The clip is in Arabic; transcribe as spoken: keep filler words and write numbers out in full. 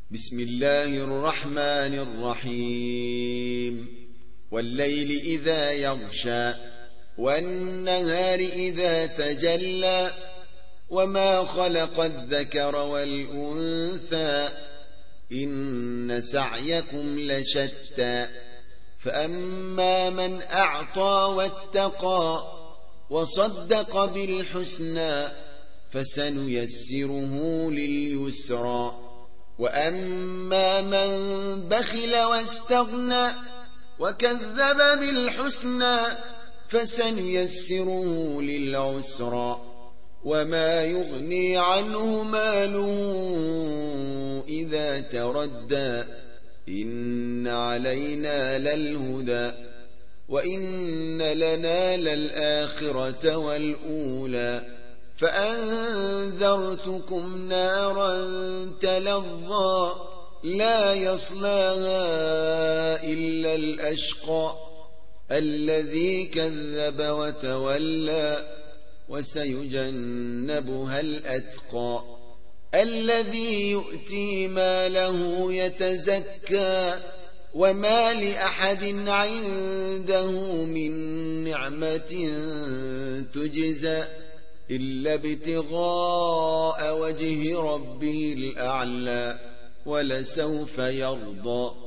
بسم الله الرحمن الرحيم والليل إذا يغشى والنهار إذا تجلى وما خلق الذكر والأنثى إن سعيكم لشتى فأما من أعطى واتقى وصدق بالحسنى فسنيسره لليسرى وأما من بخل واستغنى وكذب بالحسنى فسنيسره للعسرى وما يغني عنه ماله إذا تردى إن علينا للهدى وإن لنا للآخرة والأولى فأنذرتكم نارا تلظى لا يصلاها إلا الأشقى الذي كذب وتولى وسيجنبها الأتقى الذي يؤتي ماله يتزكى وما لأحد عنده من نعمة تجزى إلا ابتغاء وجه ربه الأعلى ولسوف يرضى